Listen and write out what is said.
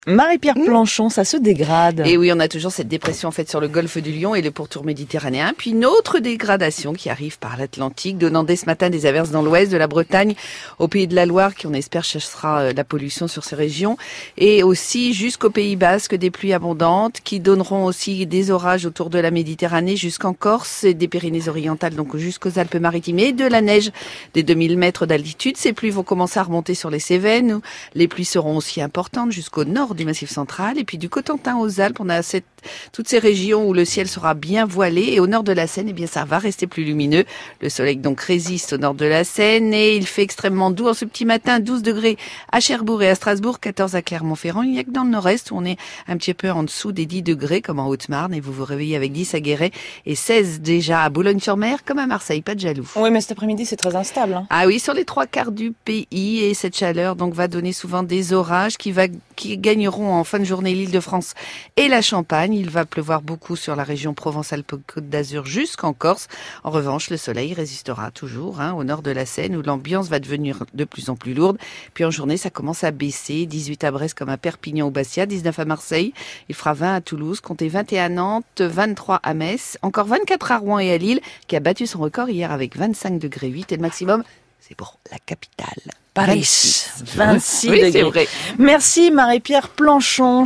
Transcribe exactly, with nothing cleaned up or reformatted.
Marie-Pierre Planchon, ça se dégrade. Et oui, on a toujours cette dépression en fait sur le golfe du Lion et le pourtour méditerranéen. Puis une autre dégradation qui arrive par l'Atlantique, donnant dès ce matin des averses dans l'ouest de la Bretagne, au Pays de la Loire, qui on espère chassera la pollution sur ces régions. Et aussi jusqu'au Pays Basque, des pluies abondantes qui donneront aussi des orages autour de la Méditerranée jusqu'en Corse et des Pyrénées-Orientales, donc jusqu'aux Alpes-Maritimes, et de la neige des deux mille mètres d'altitude. Ces pluies vont commencer à remonter sur les Cévennes. Les pluies seront aussi importantes jusqu'au nord du Massif central, et puis du Cotentin aux Alpes, on a cette, toutes ces régions où le ciel sera bien voilé, et au nord de la Seine, eh bien ça va rester plus lumineux. Le soleil donc résiste au nord de la Seine, et il fait extrêmement doux en ce petit matin, douze degrés à Cherbourg et à Strasbourg, quatorze à Clermont-Ferrand. Il n'y a que dans le nord-est où on est un petit peu en dessous des dix degrés, comme en Haute-Marne, et vous vous réveillez avec dix à Guéret, et seize déjà à Boulogne-sur-Mer, comme à Marseille, pas de jaloux. Oui, mais cet après-midi, c'est très instable. Hein. Ah oui, sur les trois quarts du pays, et cette chaleur donc va donner souvent des orages qui va qui gagneront en fin de journée l'Île-de-France et la Champagne. Il va pleuvoir beaucoup sur la région Provence-Alpes-Côte d'Azur jusqu'en Corse. En revanche, le soleil résistera toujours hein, au nord de la Seine où l'ambiance va devenir de plus en plus lourde. Puis en journée, ça commence à baisser. dix-huit à Brest comme à Perpignan ou Bastia, dix-neuf à Marseille. Il fera vingt à Toulouse, comptez vingt et un à Nantes, vingt-trois à Metz, encore vingt-quatre à Rouen et à Lille qui a battu son record hier avec vingt-cinq degrés huit et le maximum, c'est pour la capitale. Paris, vingt-six oui, degrés. C'est vrai. Merci Marie-Pierre Planchon.